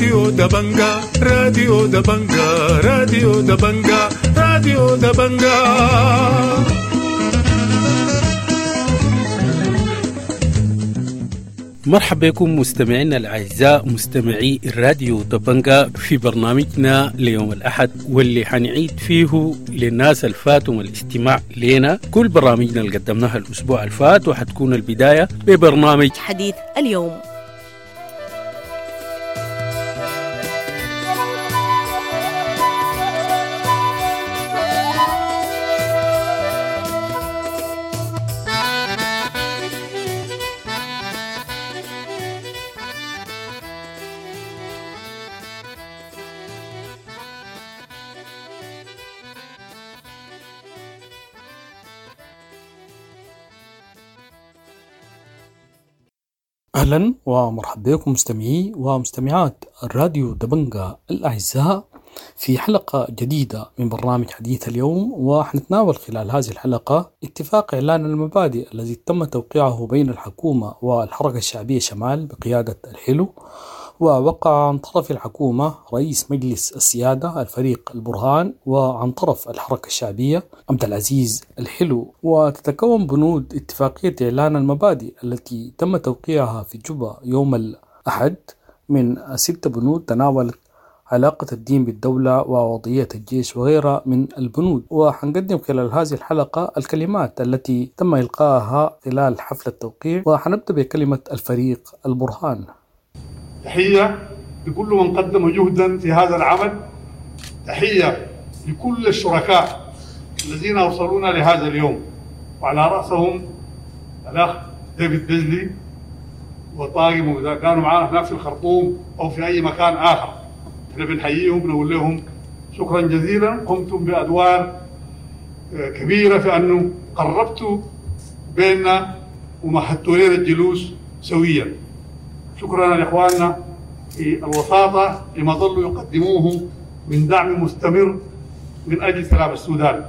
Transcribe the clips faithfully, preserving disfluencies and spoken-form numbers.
راديو دبنجا راديو دبنجا راديو دبنجا راديو دبنجا. مرحبا بكم مستمعينا الأعزاء مستمعي الراديو دبنجا في برنامجنا ليوم الأحد، واللي حنعيد فيه للناس الفاتهم الاستماع لنا كل برامجنا اللي قدمناها الأسبوع الفات، وحتكون البداية ببرنامج حديث اليوم. أهلا ومرحبا بكم مستمعي ومستمعات الراديو دبنجا الأعزاء في حلقة جديدة من برنامج حديث اليوم، وحنتناول خلال هذه الحلقة اتفاق إعلان المبادئ الذي تم توقيعه بين الحكومة والحركة الشعبية شمال بقيادة الحلو، ووقع عن طرف الحكومة رئيس مجلس السيادة الفريق البرهان، وعن طرف الحركة الشعبية عبد العزيز الحلو. وتتكون بنود اتفاقية إعلان المبادئ التي تم توقيعها في جوبا يوم الأحد من ست بنود تناولت علاقة الدين بالدولة ووضعية الجيش وغيرها من البنود، وحنقدم خلال هذه الحلقة الكلمات التي تم إلقائها خلال حفل التوقيع، وحنبدأ بكلمة الفريق البرهان. تحية لكل من قدم جهدا في هذا العمل، تحية لكل الشركاء الذين أوصلونا لهذا اليوم، وعلى رأسهم الأخ ديفيد بيزلي وطاقم إذا كانوا معنا هناك في الخرطوم أو في أي مكان آخر. احنا بنحييهم ونقول لهم شكرا جزيلا، قمتم بأدوار كبيرة في أنه قربتوا بيننا ومهدتوا لنا الجلوس سويا. شكرا لإخواننا في الوساطة لما ظلوا يقدموه من دعم مستمر من أجل سلام السودان.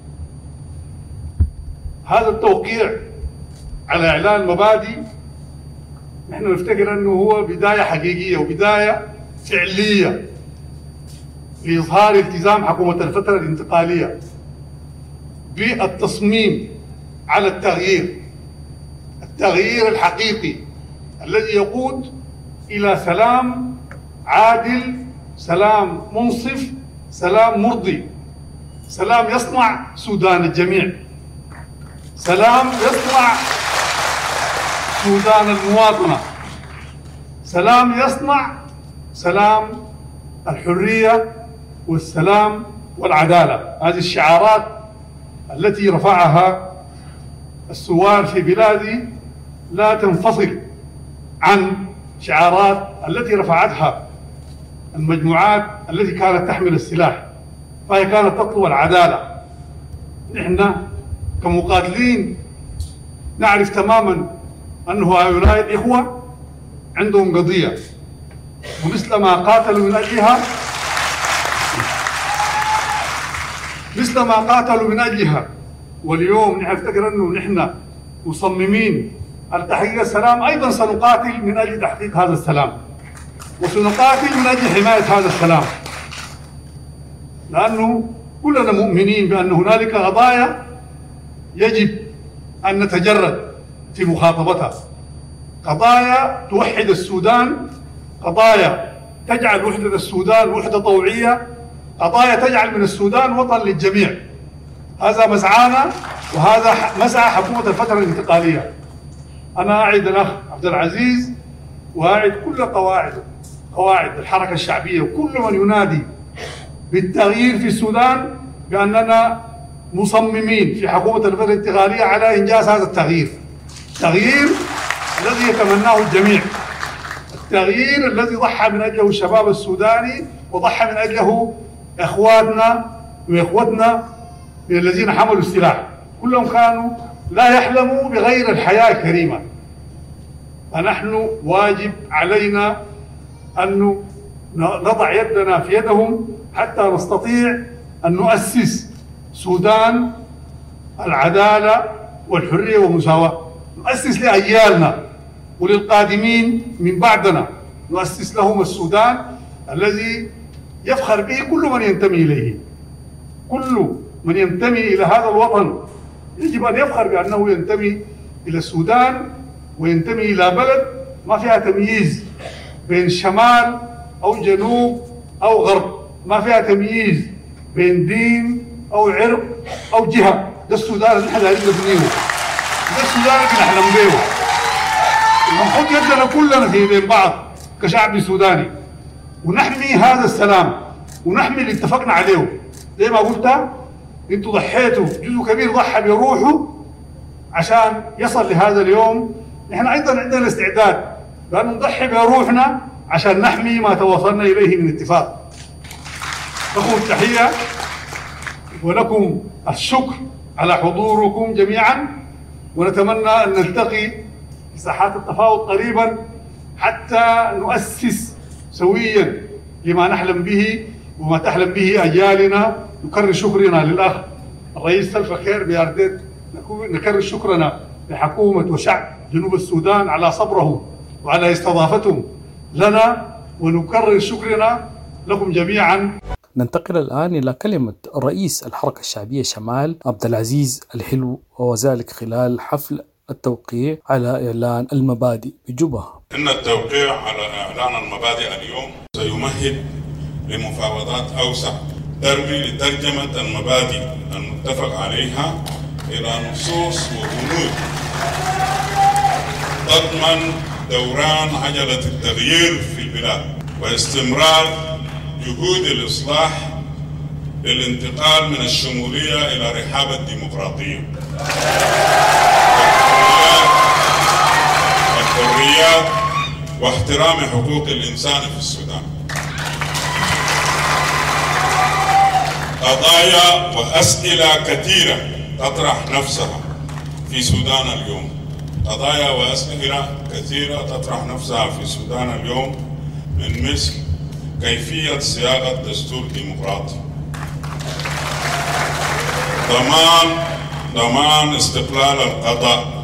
هذا التوقيع على إعلان مبادئ نحن نفتكر أنه هو بداية حقيقية وبداية فعلية لإظهار التزام حكومة الفترة الانتقالية بالتصميم على التغيير التغيير الحقيقي الذي يقود إلى سلام عادل، سلام منصف، سلام مرضي، سلام يصنع سودان الجميع، سلام يصنع سودان المواطنة، سلام يصنع سلام الحرية والسلام والعدالة. هذه الشعارات التي رفعها الثوار في بلادي لا تنفصل عن شعارات التي رفعتها المجموعات التي كانت تحمل السلاح، فهي كانت تطلب العدالة. نحن كمقاتلين نعرف تماما أن هؤلاء الإخوة عندهم قضية، ومثل ما قاتلوا من أجلها مثل ما قاتلوا من أجلها واليوم نحن نفتكر أنه نحن مصممين على تحقيق السلام، أيضا سنقاتل من أجل تحقيق هذا السلام، وسنقاتل من أجل حماية هذا السلام، لأنه كلنا مؤمنين بأن هنالك قضايا يجب أن نتجرد في مخاطبتها، قضايا توحد السودان، قضايا تجعل وحدة السودان وحدة طوعية، قضايا تجعل من السودان وطن للجميع. هذا مسعانا وهذا مسعى حكومة الفترة الانتقالية. أنا أعد الأخ عبد العزيز وأعد كل قواعد قواعد الحركة الشعبية وكل من ينادي بالتغيير في السودان بأننا مصممين في حكومة الفترة الانتقالية على إنجاز هذا التغيير، التغيير الذي يتمناه الجميع، التغيير الذي ضحى من أجله الشباب السوداني وضحى من أجله إخواتنا وإخوتنا من الذين حملوا السلاح، كلهم كانوا لا يحلموا بغير الحياة الكريمة. فنحن واجب علينا أن نضع يدنا في يدهم حتى نستطيع أن نؤسس سودان العدالة والحرية والمساواة، نؤسس لأجيالنا وللقادمين من بعدنا، نؤسس لهم السودان الذي يفخر به كل من ينتمي إليه. كل من ينتمي إلى هذا الوطن يجب أن يفخر بأنه ينتمي إلى السودان وينتمي إلى بلد ما فيها تمييز بين شمال أو جنوب أو غرب، ما فيها تمييز بين دين أو عرق أو جهة. ده السودان اللي نحن دايرين نبنيه، ده السودان اللي نحلم به، ونحط يدنا كلنا في بين بعض كشعب سوداني ونحمي هذا السلام ونحمي اللي اتفقنا عليه. زي ما قلت انتوا ضحيتوا، جزء كبير ضحى بروحه عشان يصل لهذا اليوم. نحن ايضا عندنا استعداد بان نضحي بروحنا عشان نحمي ما توصلنا اليه من اتفاق. لكم التحيه ولكم الشكر على حضوركم جميعا، ونتمنى ان نلتقي في ساحات التفاوض قريبا حتى نؤسس سويا لما نحلم به وما تحلم به اجيالنا. نكرر شكرنا للاخ الرئيس سلفا كير بيارديت، نكرر شكرنا لحكومه وشعب جنوب السودان على صبرهم وعلى استضافتهم لنا، ونكرر شكرنا لكم جميعا. ننتقل الآن إلى كلمة رئيس الحركة الشعبية شمال عبد العزيز الحلو، وذلك خلال حفل التوقيع على إعلان المبادئ بجوبا. إن التوقيع على إعلان المبادئ اليوم سيمهد لمفاوضات أوسع ترمي لترجمة المبادئ المتفق عليها إلى نصوص وبنود تضمن دوران عجلة التغيير في البلاد واستمرار جهود الإصلاح للانتقال من الشمولية إلى رحاب الديمقراطية والحريات واحترام حقوق الإنسان في السودان. قضايا وأسئلة كثيرة تطرح نفسها في السودان اليوم، قضايا وأسئلة كثيرة تطرح نفسها في السودان اليوم، من مثل كيفية صياغة دستور ديمقراطي، ضمان ضمان استقلال القضاء،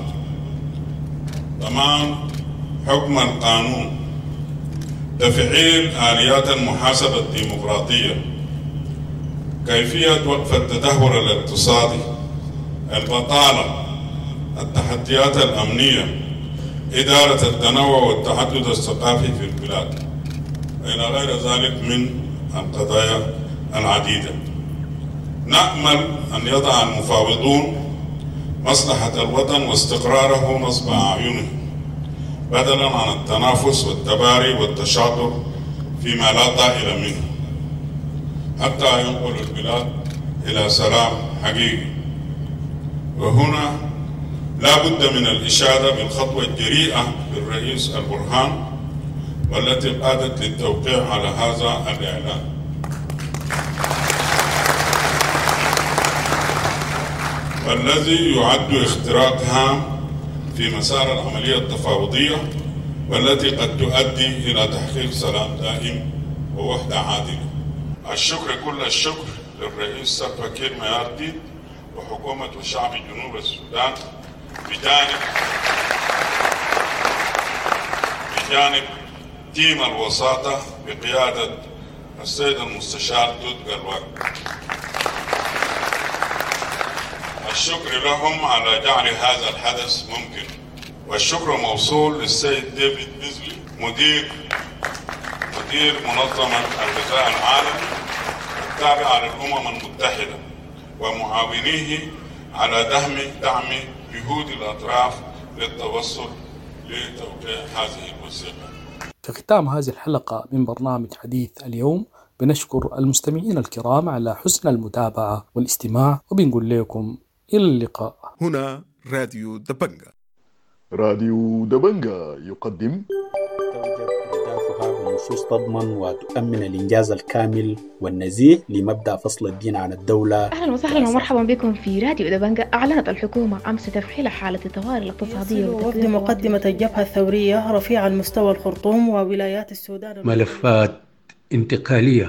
ضمان حكم القانون، تفعيل آليات المحاسبة الديمقراطية، كيفية وقف التدهور الاقتصادي، البطالة، التحديات الأمنية، إدارة التنوع والتعدد الثقافي في البلاد، إلى غير ذلك من القضايا العديدة. نأمل أن يضع المفاوضون مصلحة الوطن واستقراره نصب أعينهم، بدلا عن التنافس والتباري والتشاطر فيما لا طائل منه، حتى ينقل البلاد إلى سلام حقيقي. وهنا لا بد من الإشادة بالخطوة الجريئة للرئيس البرهان والتي قادت للتوقيع على هذا الإعلان. والذي يعد اختراق هام في مسار العملية التفاوضية، والتي قد تؤدي إلى تحقيق سلام دائم ووحدة عادلة. الشكر كل الشكر للرئيس سلفا كير ميارديت وحكومة وشعب جنوب السودان بجانب بجانب تيم الوساطة بقيادة السيد المستشار دود قلواق. الشكر لهم على جعل هذا الحدث ممكن، والشكر موصول للسيد ديفيد بيزلي مدير مدير منظمة الغذاء العالمي التابعة للأمم المتحدة ومعاونيه على دعم دعم جهود الأطراف للتوصل لتوقيع هذه الوثيقة. في ختام هذه الحلقة من برنامج حديث اليوم بنشكر المستمعين الكرام على حسن المتابعة والاستماع، وبنقول لكم إلى اللقاء. هنا راديو دبنجا. راديو دبنجا يقدم أهدافها بنصوص تضمن وتؤمن الإنجاز الكامل والنزيه لمبدأ فصل الدين عن الدولة. أهلا وسهلا ومرحبا بكم في راديو دبنجا. أعلنت الحكومة أمس تفعيل حالة الطوارئ الاقتصادية وفد مقدمة الجبهة الثورية رفيع المستوى الخرطوم وولايات السودان ملفات انتقالية.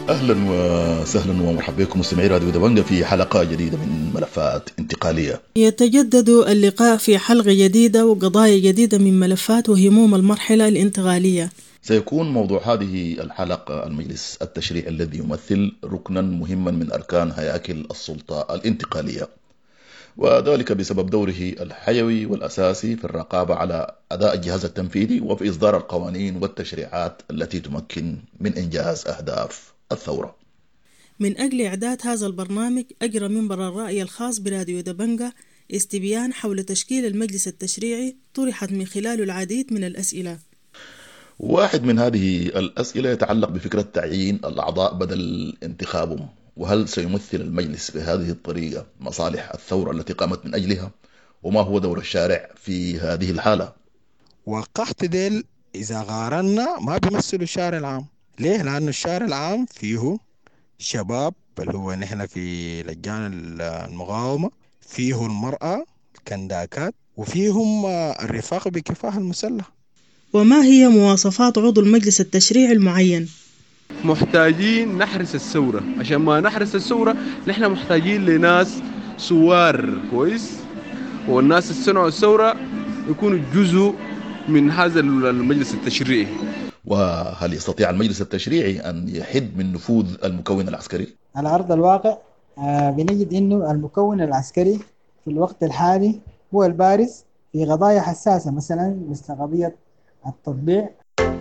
أهلا وسهلا ومرحبا بكم مستمعي راديو دبنجة في حلقة جديدة من ملفات انتقالية. يتجدد اللقاء في حلقة جديدة وقضايا جديدة من ملفات وهموم المرحلة الانتقالية. سيكون موضوع هذه الحلقة المجلس التشريعي الذي يمثل ركنا مهما من أركان هياكل السلطة الانتقالية، وذلك بسبب دوره الحيوي والأساسي في الرقابة على أداء الجهاز التنفيذي وفي إصدار القوانين والتشريعات التي تمكن من إنجاز أهداف الثورة. من أجل إعداد هذا البرنامج أجرى منبر الرأي الخاص براديو دبنجة استبيان حول تشكيل المجلس التشريعي طرحت من خلاله العديد من الأسئلة. واحد من هذه الأسئلة يتعلق بفكرة تعيين الأعضاء بدل انتخابهم، وهل سيمثل المجلس بهذه الطريقة مصالح الثورة التي قامت من أجلها؟ وما هو دور الشارع في هذه الحالة؟ وقحت ديل إذا قارنا ما بيمثلوا الشارع العام. ليه؟ لأنه الشارع العام فيه شباب اللي هو نحن في لجان المقاومة، فيه المرأة الكنداكات، وفيهم الرفاق بكفاح المسلح. وما هي مواصفات عضو المجلس التشريعي المعين؟ محتاجين نحرس الثورة. عشان ما نحرس الثورة نحن محتاجين لناس سوار كويس، والناس اللي صنعوا الثورة يكونوا جزء من هذا المجلس التشريعي. وهل يستطيع المجلس التشريعي أن يحد من نفوذ المكون العسكري؟ على أرض الواقع آه بنجد أنه المكون العسكري في الوقت الحالي هو البارز في قضايا حساسة، مثلا مثل قضية التطبيع.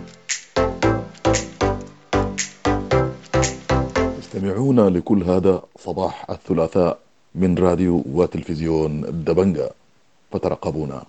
استمعونا لكل هذا صباح الثلاثاء من راديو وتلفزيون دبنجة، فترقبونا.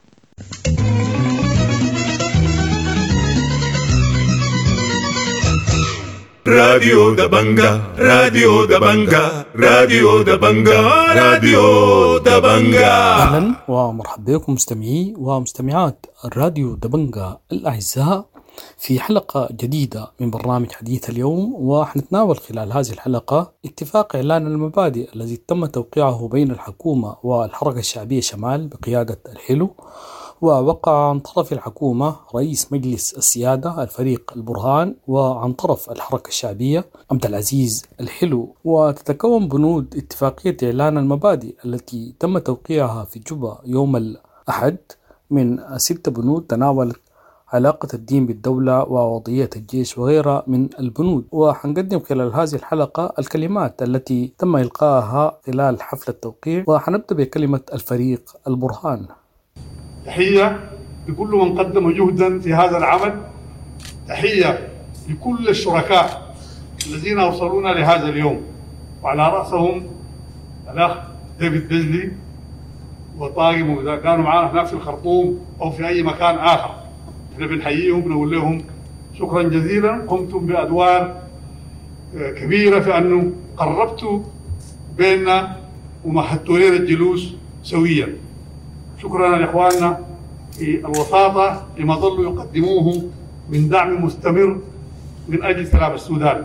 راديو دبنجة راديو دبنجة راديو دبنجة راديو دبنجة. أهلا ومرحبا بكم مستمعي ومستمعات الراديو دبنجة الأعزاء في حلقة جديدة من برنامج حديث اليوم، وحنتناول خلال هذه الحلقة اتفاق إعلان المبادئ الذي تم توقيعه بين الحكومة والحركة الشعبية شمال بقيادة الحلو، ووقع عن طرف الحكومة رئيس مجلس السيادة الفريق البرهان، وعن طرف الحركة الشعبية عبد العزيز الحلو. وتتكون بنود اتفاقية إعلان المبادئ التي تم توقيعها في جوبا يوم الأحد من ست بنود تناولت علاقة الدين بالدولة ووضعية الجيش وغيرها من البنود، وحنقدم خلال هذه الحلقة الكلمات التي تم إلقائها خلال حفل التوقيع، وحنبدأ بكلمة الفريق البرهان. تحية لكل من قدم جهدا في هذا العمل، تحية لكل الشركاء الذين أوصلونا لهذا اليوم، وعلى رأسهم الأخ ديفيد بيزلي وطاقم إذا كانوا معنا هناك في الخرطوم أو في أي مكان آخر. احنا بنحييهم ونقول لهم شكرا جزيلا، قمتم بأدوار كبيرة في أنه قربتوا بيننا ومهدتوا لنا الجلوس سويا. شكرا لإخواننا في الوساطة لما ظلوا يقدموه من دعم مستمر من أجل سلام السودان.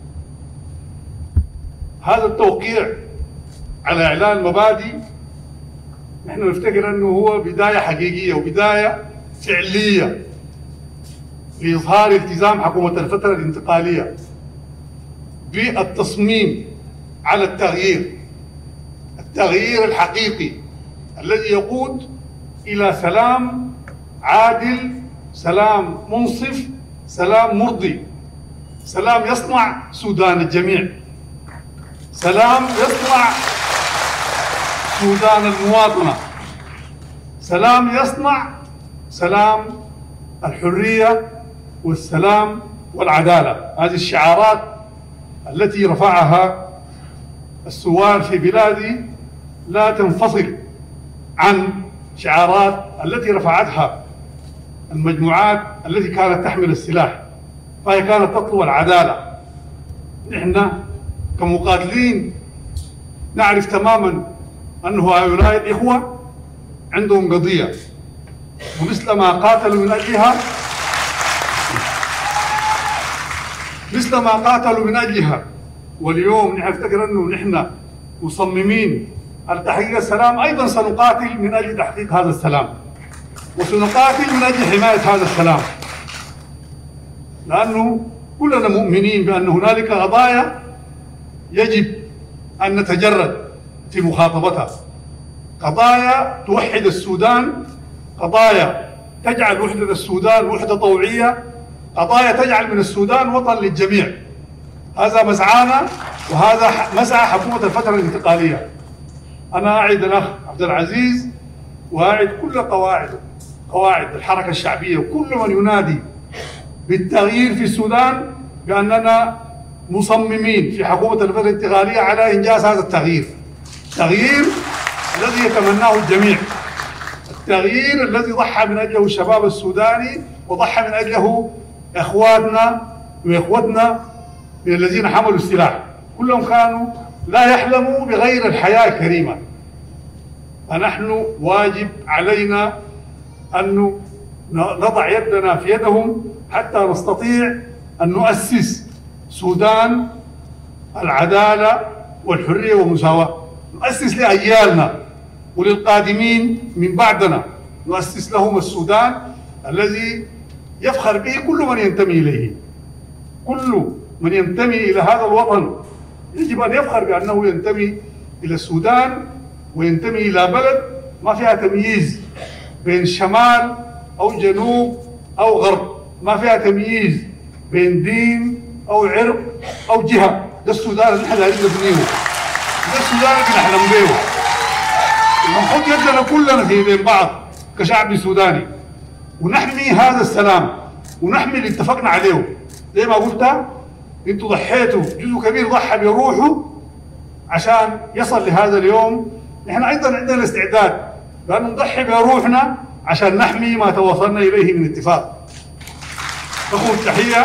هذا التوقيع على إعلان مبادئ نحن نفتكر أنه هو بداية حقيقية وبداية فعلية لإظهار التزام حكومة الفترة الانتقالية بالتصميم على التغيير، التغيير الحقيقي الذي يقود إلى سلام عادل، سلام منصف، سلام مرضي، سلام يصنع سودان الجميع، سلام يصنع سودان المواطنة، سلام يصنع سلام الحرية والسلام والعدالة. هذه الشعارات التي رفعها الثوار في بلادي لا تنفصل عن شعارات التي رفعتها المجموعات التي كانت تحمل السلاح، فهي كانت تطلب العدالة. نحن كمقاتلين نعرف تماما أن هؤلاء الإخوة عندهم قضية، ومثل ما قاتلوا من أجلها مثل ما قاتلوا من أجلها واليوم نحن نفتكر أنه نحن مصممين على تحقيق السلام، أيضا سنقاتل من أجل تحقيق هذا السلام، وسنقاتل من أجل حماية هذا السلام، لأنه كلنا مؤمنين بأن هنالك قضايا يجب أن نتجرد في مخاطبتها. قضايا توحد السودان، قضايا تجعل وحدة السودان وحدة طوعية، قضايا تجعل من السودان وطن للجميع. هذا مسعانا وهذا مسعى حكومة الفترة الانتقالية. أنا أعد الأخ عبد العزيز وأعد كل قواعد قواعد الحركة الشعبية وكل من ينادي بالتغيير في السودان بأننا مصممين في حكومة الفترة الانتقالية على إنجاز هذا التغيير، التغيير الذي يتمناه الجميع، التغيير الذي ضحى من أجله الشباب السوداني وضحى من أجله إخواتنا وإخوتنا من الذين حملوا السلاح، كلهم كانوا لا يحلموا بغير الحياة الكريمة. فنحن واجب علينا أن نضع يدنا في يدهم حتى نستطيع أن نؤسس سودان العدالة والحرية والمساواة، نؤسس لأجيالنا وللقادمين من بعدنا، نؤسس لهم السودان الذي يفخر به كل من ينتمي إليه. كل من ينتمي إلى هذا الوطن يجب أن يفخر بأنه ينتمي إلى السودان وينتمي إلى بلد ما فيها تمييز بين شمال أو جنوب أو غرب، ما فيها تمييز بين دين أو عرق أو جهة. ده السودان اللي احنا عايزين نبنيه، ده السودان اللي نحلم به، ونحط يدنا كلنا في بين بعض كشعب سوداني ونحمي هذا السلام ونحمي اللي اتفقنا عليه. زي ما قلت انتوا ضحيتوا، جزء كبير ضحى بروحه عشان يصل لهذا اليوم. نحن ايضا عندنا الاستعداد بان نضحي بروحنا عشان نحمي ما توصلنا اليه من اتفاق. لكم التحيه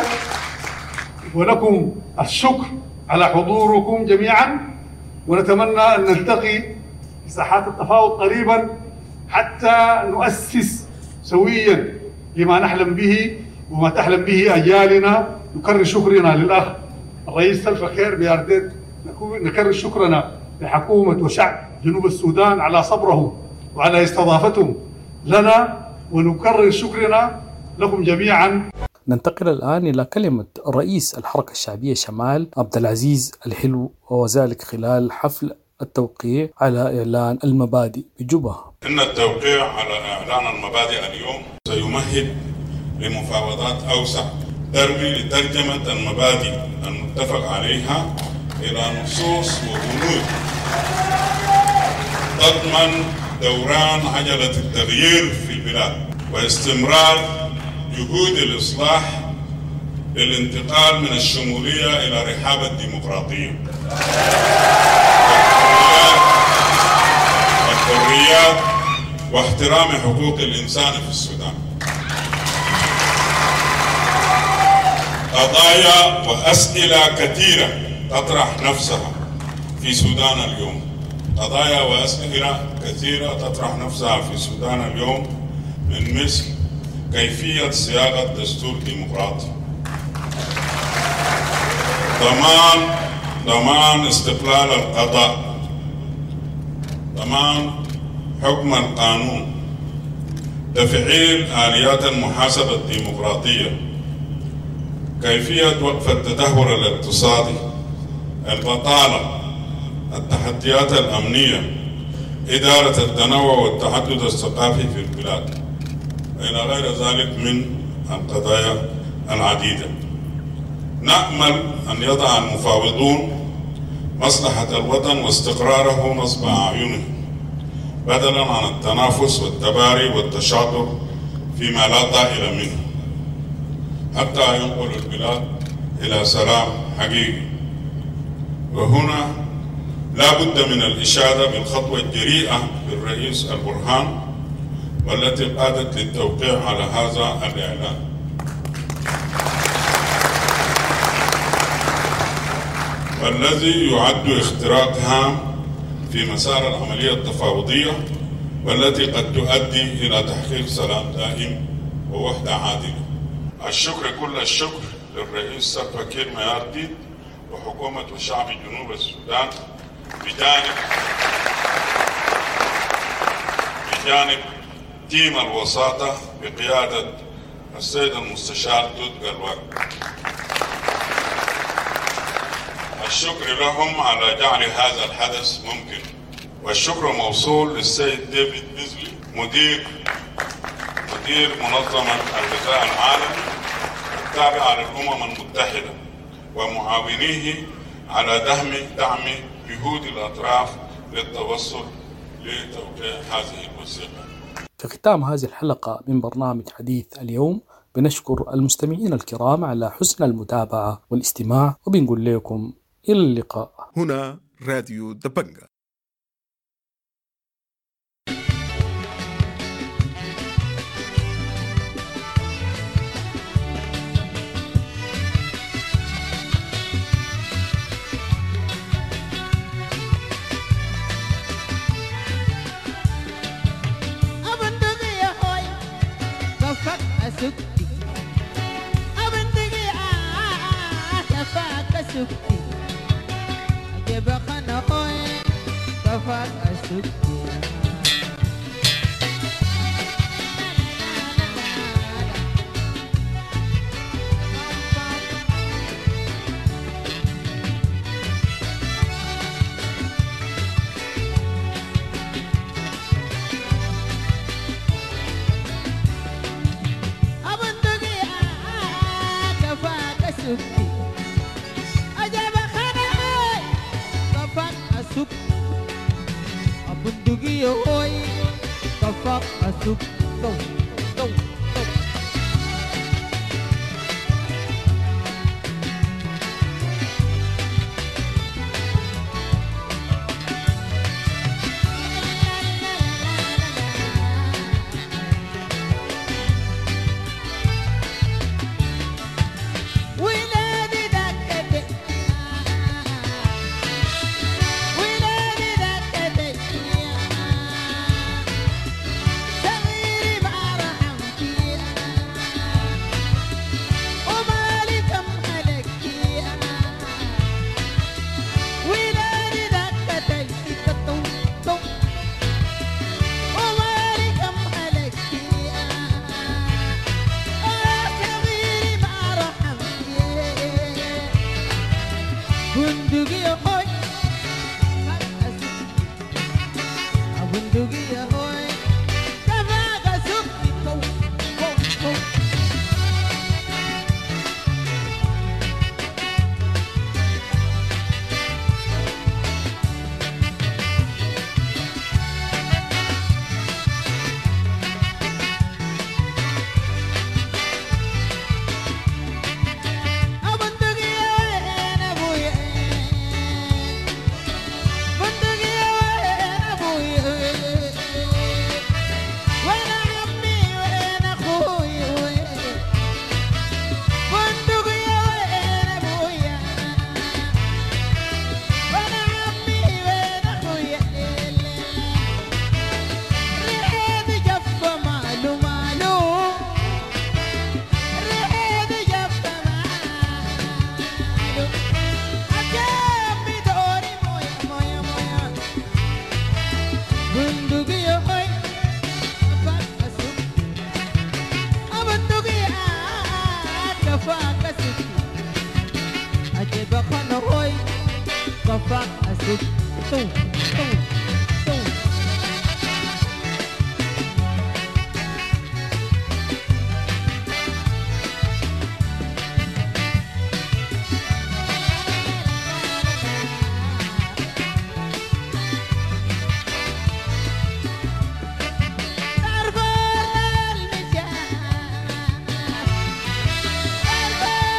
ولكم الشكر على حضوركم جميعا، ونتمنى ان نلتقي في ساحات التفاوض قريبا حتى نؤسس سويا لما نحلم به وما تحلم به اجيالنا. نكرر شكرنا للاخ الرئيس سلفا كير بيارديت، نكرر شكرنا لحكومه وشعب جنوب السودان على صبرهم وعلى استضافتهم لنا، ونكرر شكرنا لكم جميعا. ننتقل الآن إلى كلمة رئيس الحركة الشعبية شمال عبد العزيز الحلو، وذلك خلال حفل التوقيع على إعلان المبادئ بجوبا. إن التوقيع على إعلان المبادئ اليوم سيمهد لمفاوضات أوسع ترمي لترجمة المبادئ المتفق عليها إلى نصوص وبنود تضمن دوران عجلة التغيير في البلاد واستمرار جهود الإصلاح للانتقال من الشمولية إلى رحاب الديمقراطية والحريات واحترام حقوق الإنسان في السودان. قضايا وأسئلة كثيرة تطرح نفسها في السودان اليوم، قضايا وأسئلة كثيرة تطرح نفسها في السودان اليوم، من مثل كيفية صياغة دستور ديمقراطي، ضمان ضمان استقلال القضاء، ضمان حكم القانون، تفعيل آليات المحاسبة الديمقراطية، كيفية وقف التدهور الاقتصادي، البطالة، التحديات الأمنية، إدارة التنوع والتعدد الثقافي في البلاد، إلى غير ذلك من القضايا العديدة. نأمل أن يضع المفاوضون مصلحة الوطن واستقراره نصب أعينهم بدلا عن التنافس والتباري والتشاطر فيما لا طائل منه، حتى ينقل البلاد إلى سلام حقيقي. وهنا لا بد من الإشادة بالخطوة الجريئة للرئيس البرهان والتي قادت للتوقيع على هذا الإعلان. والذي يعد اختراق هام في مسار العملية التفاوضية والتي قد تؤدي إلى تحقيق سلام دائم ووحدة عادلة. الشكر كل الشكر للرئيس سلفا كير ميارديت وحكومة وشعب جنوب السودان بجانب بجانب تيم الوساطة بقيادة السيد المستشار دود قلوان. الشكر لهم على جعل هذا الحدث ممكن، والشكر موصول للسيد ديفيد بيزلي مدير مدير منظمة الغذاء العالمي التابعة للأمم المتحدة ومعاونيه على دعم دعم جهود الأطراف للتوصل لتوقيع هذه الوثيقة. في ختام هذه الحلقة من برنامج حديث اليوم بنشكر المستمعين الكرام على حسن المتابعة والاستماع، وبنقول لكم إلى اللقاء. هنا راديو دبنجة.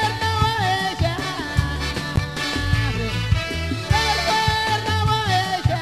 Bye.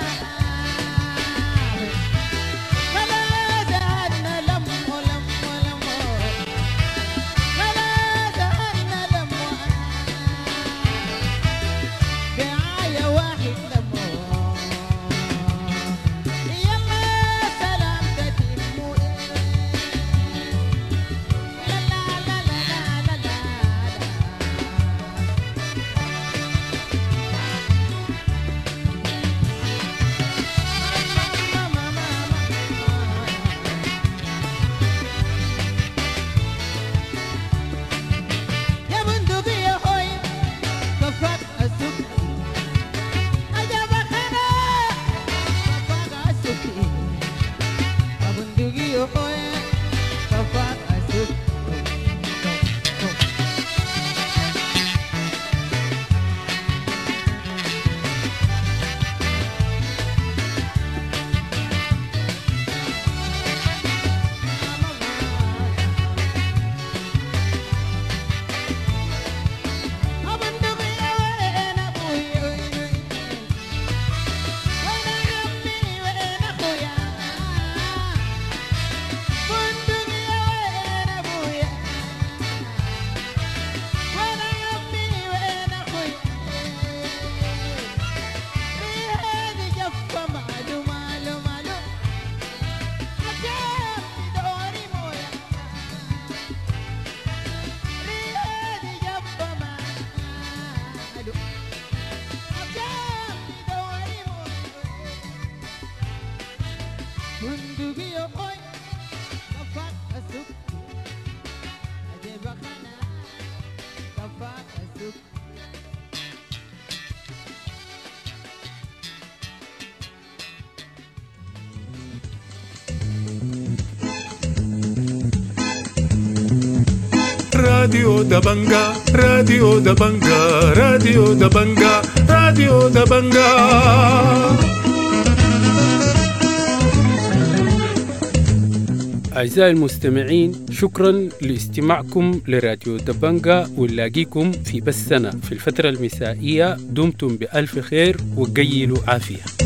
راديو دبنجا راديو دبنجا راديو دبنجا راديو دبنجا. أعزائي المستمعين، شكرا لاستماعكم لراديو دبنجا، ونلاقيكم في بثنا في الفترة المسائية. دمتم بألف خير وقيلوا عافية.